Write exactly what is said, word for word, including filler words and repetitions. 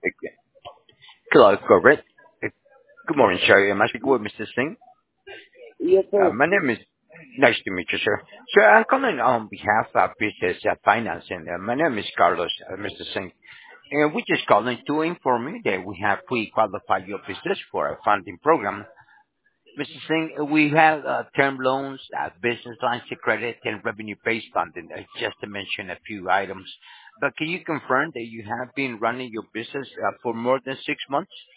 Okay. Hello, correct. Uh, Good morning, sir. Am I speaking with mister Singh? Yes, Uh, sir. my name is nice to meet you, sir. Sir, I'm calling on behalf of business uh, financing. Uh, my name is Carlos, uh, mister Singh. And we're just calling to inform you that we have pre-qualified your business for a funding program. mister Singh, uh, we have uh, term loans, uh, business lines of credit, and revenue-based funding, uh, just to mention a few items. But can you confirm that you have been running your business uh, for more than six months?